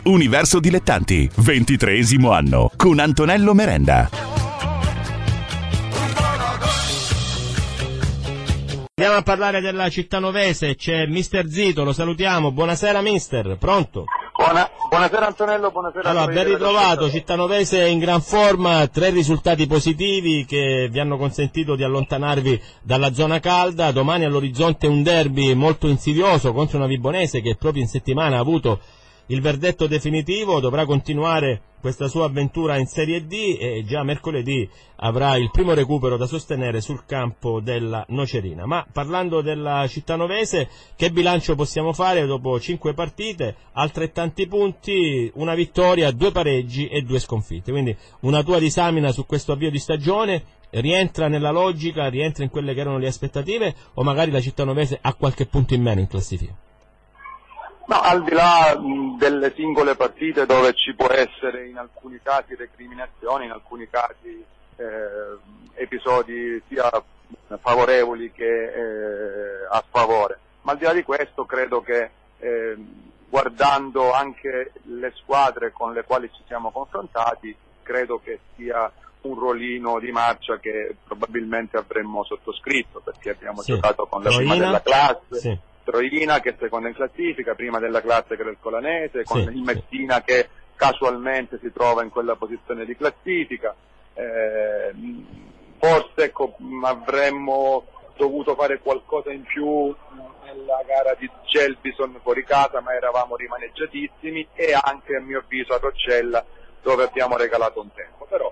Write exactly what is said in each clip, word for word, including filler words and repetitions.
Universo Dilettanti, ventitreesimo anno, con Antonello Merenda. Andiamo a parlare della Cittanovese, c'è mister Zito, lo salutiamo. Buonasera mister, pronto? Buona, buonasera Antonello, buonasera. Allora, ben ritrovato, Cittanovese in gran forma, tre risultati positivi che vi hanno consentito di allontanarvi dalla zona calda. Domani all'orizzonte un derby molto insidioso contro una Vibonese che proprio in settimana ha avuto il verdetto definitivo, dovrà continuare questa sua avventura in Serie D e già mercoledì avrà il primo recupero da sostenere sul campo della Nocerina. Ma parlando della Cittanovese, che bilancio possiamo fare dopo cinque partite, altrettanti punti, una vittoria, due pareggi e due sconfitte? Quindi una tua disamina su questo avvio di stagione, rientra nella logica, rientra in quelle che erano le aspettative o magari la Cittanovese ha qualche punto in meno in classifica? No, al di là mh, delle singole partite dove ci può essere in alcuni casi recriminazioni, in alcuni casi eh, episodi sia favorevoli che eh, a sfavore, ma al di là di questo credo che eh, guardando anche le squadre con le quali ci siamo confrontati, credo che sia un ruolino di marcia che probabilmente avremmo sottoscritto, perché abbiamo sì. giocato con la Troina, prima della classe. Sì. Troina che è seconda in classifica, prima della classe che era il Colanese, con sì, il Messina sì. che casualmente si trova in quella posizione di classifica. Eh, forse ecco, avremmo dovuto fare qualcosa in più nella gara di Gelbison fuori casa, ma eravamo rimaneggiatissimi, e anche a mio avviso a Roccella dove abbiamo regalato un tempo. Però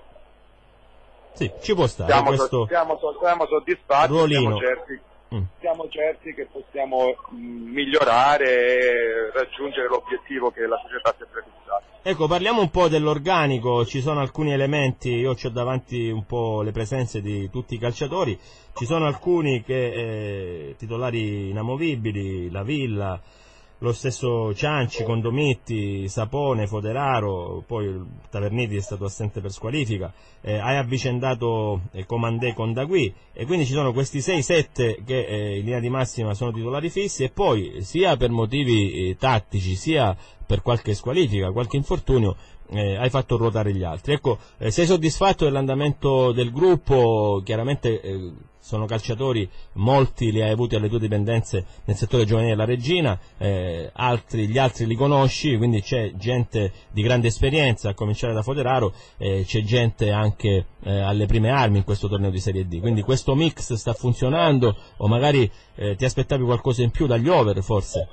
sì, ci può stare siamo, questo siamo, siamo soddisfatti, ruolino. siamo certi Siamo certi che possiamo mh, migliorare e raggiungere l'obiettivo che la società si è prefissata. Ecco, parliamo un po' dell'organico, ci sono alcuni elementi, io ho davanti un po' le presenze di tutti i calciatori, ci sono alcuni che eh, titolari inamovibili, La Villa, lo stesso Cianci, Condomitti, Sapone, Foderaro, poi Taverniti è stato assente per squalifica, eh, hai avvicendato eh, Comandè con Dagui, e quindi ci sono questi sei sette che eh, in linea di massima sono titolari fissi, e poi sia per motivi eh, tattici sia per qualche squalifica, qualche infortunio, eh, hai fatto ruotare gli altri. Ecco, eh, sei soddisfatto dell'andamento del gruppo? Chiaramente eh, sono calciatori, molti li hai avuti alle tue dipendenze nel settore giovanile della Regina, eh, altri, gli altri li conosci, quindi c'è gente di grande esperienza, a cominciare da Foderaro, eh, c'è gente anche eh, alle prime armi in questo torneo di Serie D, quindi questo mix sta funzionando, o magari eh, ti aspettavi qualcosa in più dagli over forse?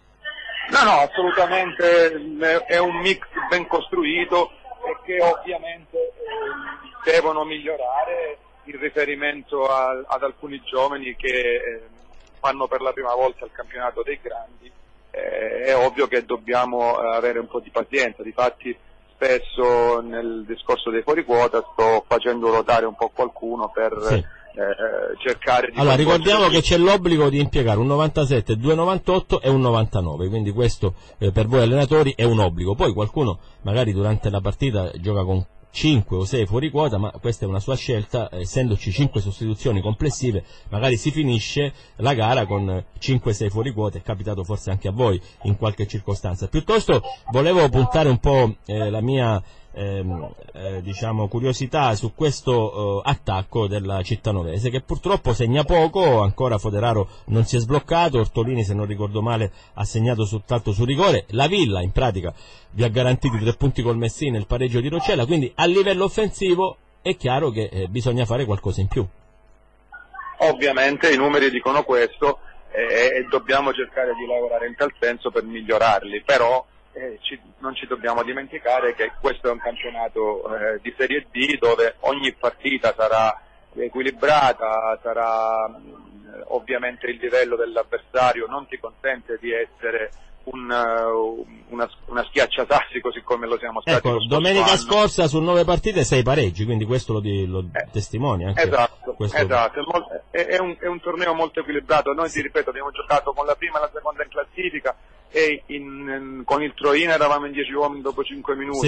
No, no, assolutamente è un mix ben costruito e che ovviamente eh, devono migliorare in riferimento a, ad alcuni giovani che eh, fanno per la prima volta il campionato dei grandi. Eh, è ovvio che dobbiamo avere un po' di pazienza, difatti spesso nel discorso dei fuori quota sto facendo ruotare un po' qualcuno per sì. eh, cercare di... Allora ricordiamo che c'è l'obbligo di impiegare un novantasette, due novantotto e un novantanove, quindi questo eh, per voi allenatori è un obbligo, poi qualcuno magari durante la partita gioca con cinque o sei fuori quota, ma questa è una sua scelta, essendoci cinque sostituzioni complessive, magari si finisce la gara con cinque sei fuori quota, è capitato forse anche a voi in qualche circostanza. Piuttosto volevo puntare un po' eh, la mia ehm, eh, diciamo curiosità su questo eh, attacco della Cittanovese, che purtroppo segna poco, ancora Foderaro non si è sbloccato, Ortolini se non ricordo male ha segnato soltanto su rigore, La Villa in pratica vi ha garantito i tre punti col Messina, il pareggio di Roccella, quindi a livello offensivo è chiaro che eh, bisogna fare qualcosa in più. Ovviamente i numeri dicono questo eh, e dobbiamo cercare di lavorare in tal senso per migliorarli, però eh, ci, non ci dobbiamo dimenticare che questo è un campionato eh, di Serie D dove ogni partita sarà equilibrata, sarà eh, ovviamente il livello dell'avversario non ti consente di essere Un, una, una schiacciasassi così come lo siamo stati. Ecco, domenica scorsa su nove partite sei pareggi, quindi questo lo, di, lo eh, testimonia anche. Esatto, questo... esatto. È, molto, è, è, un, è un torneo molto equilibrato. Noi, sì. ti ripeto, abbiamo giocato con la prima e la seconda in classifica e in, in, con il Troina eravamo in dieci uomini dopo cinque minuti. Sì.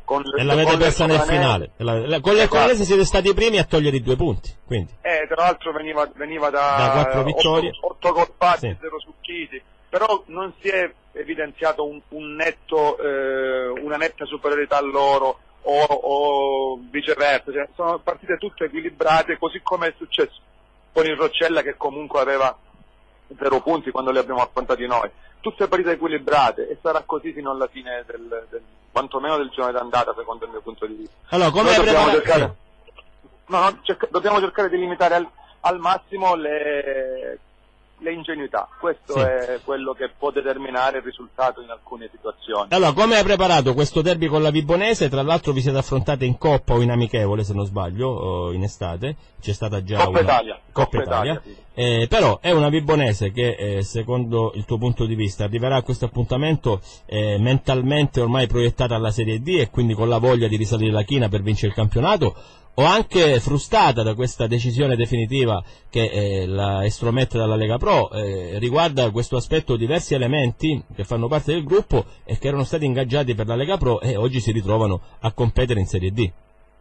con e l'avete persa nel finale. La, la, con l'Ercolonese esatto. siete stati i primi a togliere i due punti, quindi. Eh, tra l'altro veniva, veniva da, da quattro vittorie, otto gol fatti, sì. zero succhiti, però non si è evidenziato un, un netto, eh, una netta superiorità a loro o, o viceversa, cioè, sono partite tutte equilibrate, così come è successo con il Roccella, che comunque aveva zero punti quando li abbiamo affrontati noi. Tutte partite equilibrate, e sarà così fino alla fine del, del quantomeno del girone d'andata, secondo il mio punto di vista. Allora, come dobbiamo prepara... cercare, no, no, cerca, dobbiamo cercare di limitare al, al massimo le, le ingenuità. Questo sì. è quello che può determinare il risultato in alcune situazioni. Allora, come hai preparato questo derby con la Vibonese? Tra l'altro vi siete affrontate in Coppa o in Amichevole, se non sbaglio, o in estate, c'è stata già Coppa una... Italia. Coppa Coppa Italia, Italia sì. eh, però è una Vibonese che eh, secondo il tuo punto di vista arriverà a questo appuntamento eh, mentalmente ormai proiettata alla Serie D e quindi con la voglia di risalire la china per vincere il campionato, o anche frustata da questa decisione definitiva che eh, la estromette dalla Lega Pro? Eh, riguarda questo aspetto diversi elementi che fanno parte del gruppo e che erano stati ingaggiati per la Lega Pro e oggi si ritrovano a competere in Serie D.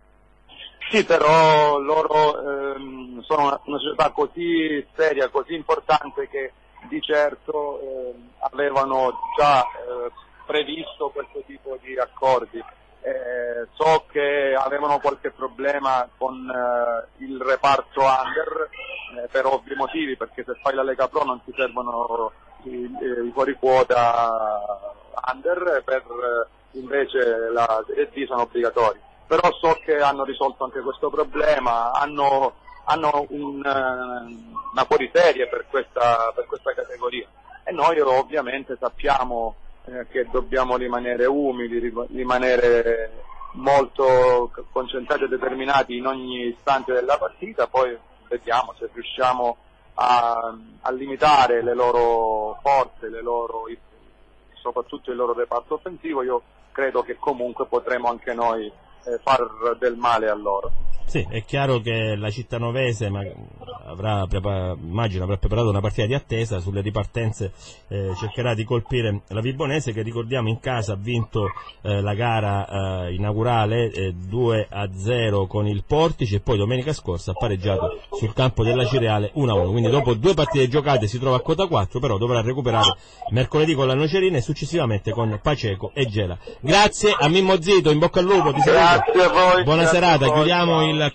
Sì, però loro ehm, sono una, una società così seria, così importante, che di certo eh, avevano già eh, previsto questo tipo di accordi. Eh, so che avevano qualche problema con eh, il reparto under eh, per ovvi motivi, perché se fai la Lega Pro non ti servono i, i fuori quota under, per eh, invece la Serie D sono obbligatori. Però so che hanno risolto anche questo problema, hanno, hanno un, una fuoriserie per questa, per questa categoria, e noi ovviamente sappiamo eh, che dobbiamo rimanere umili, rimanere molto concentrati e determinati in ogni istante della partita, poi vediamo se riusciamo a, a limitare le loro forze, le loro, soprattutto il loro reparto offensivo. Io credo che comunque potremo anche noi far del male a loro. Sì, è chiaro che la cittanovese ma avrà prepar- immagino avrà preparato una partita di attesa sulle ripartenze, eh, cercherà di colpire la Vibonese, che ricordiamo in casa ha vinto eh, la gara eh, inaugurale eh, due a zero con il Portici, e poi domenica scorsa ha pareggiato sul campo della Cireale uno a uno, quindi dopo due partite giocate si trova a quota quattro, però dovrà recuperare mercoledì con la Nocerina e successivamente con Paceco e Gela. Grazie a Mimmo Zito, in bocca al lupo, ti saluto. Grazie a voi. Buona grazie serata, a voi. chiudiamo il